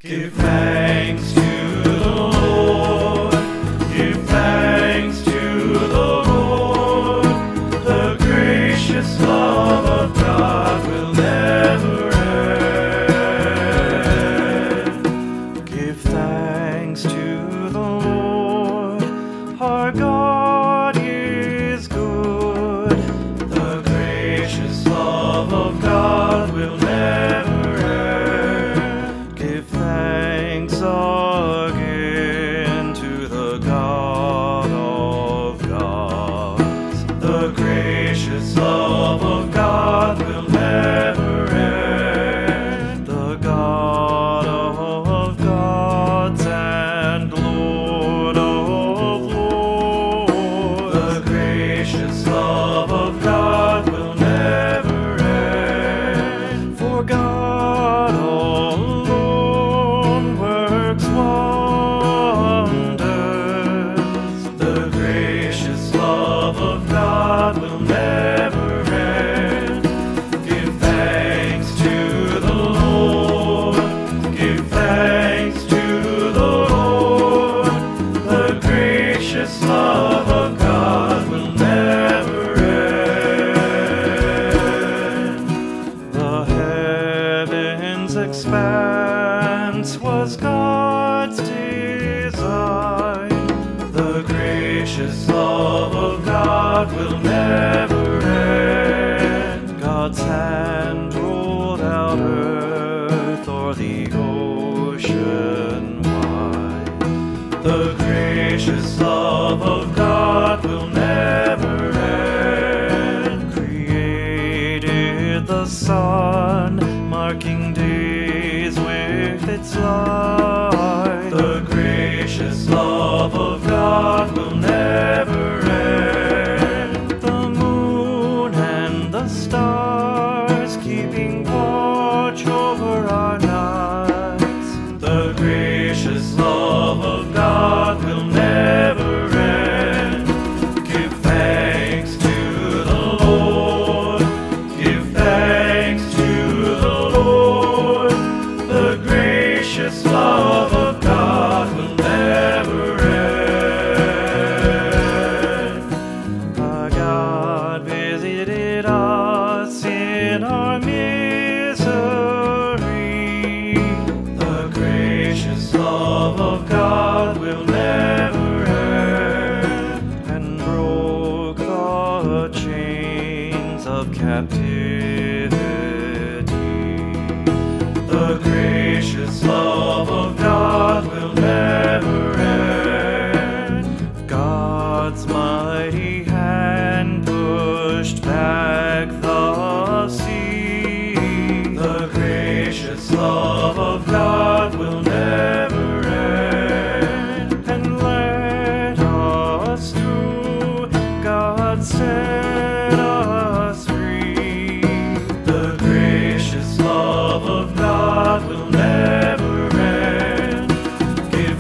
Give thanks to the Lord. Give thanks to the Lord. The gracious love of God will never end. Give thanks to the Lord. Our God is good. The gracious love of God will never end. Give thanks again to the God of gods. The gracious love of God will never end. The God of gods and Lord of lords. The gracious love of God will never end. For God alone works wonders. The gracious love of God will never end. Give thanks to the Lord. Give thanks to the Lord. The gracious love of God will never end. The heavens' expanse was God's design. The gracious love of God will never end. God's hand rolled out earth o'er the ocean wide. The gracious love of God will never end. Created the sun, marking days with its light. The gracious love of God will never end. The moon and the stars keeping watch over our nights. The gracious love of God will never end. Give thanks to the Lord. Give thanks to the Lord. The gracious love of God will never end. Our God visited us in our misery. The gracious love of God will never end. And broke the chains of captivity. The gracious love of God will never end. God's mighty hand pushed back the sea. The gracious love of God will never end. And let us through. God set us free. The gracious love of God will never end. Give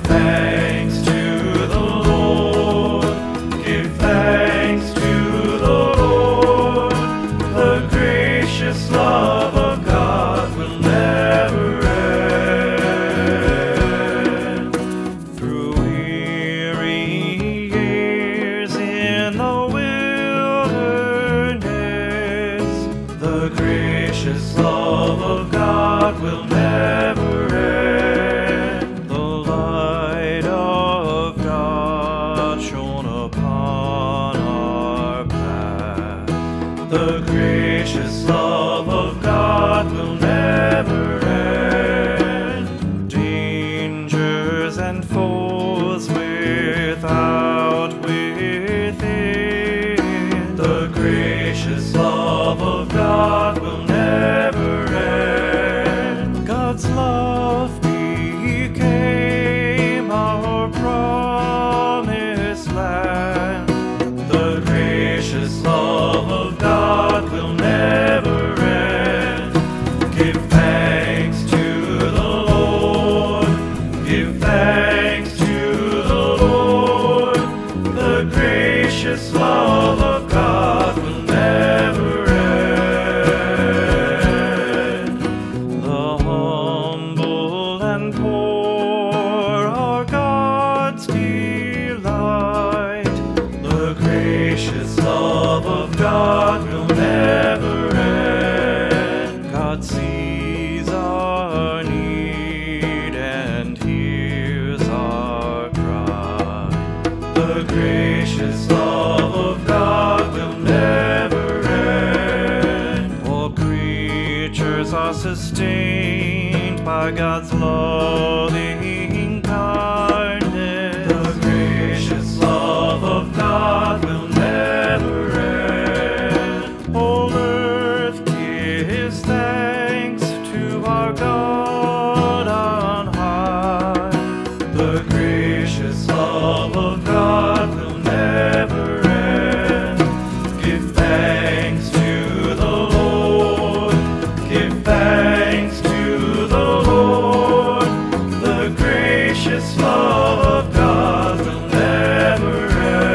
and poor are God's delight. The gracious love of God will never end. God sees our need and hears our cry. The gracious love of God will never end. All creatures are sustained by God's loving kindness. The gracious love of God will never end. All earth gives thanks to our God on high. The gracious love of God will never end. Give thanks to the Lord. Give thanks to the Lord. The gracious love of God will never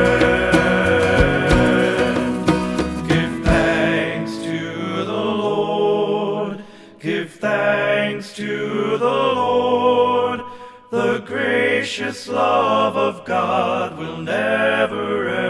end. Give thanks to the Lord. Give thanks to the Lord. The gracious love of God will never end.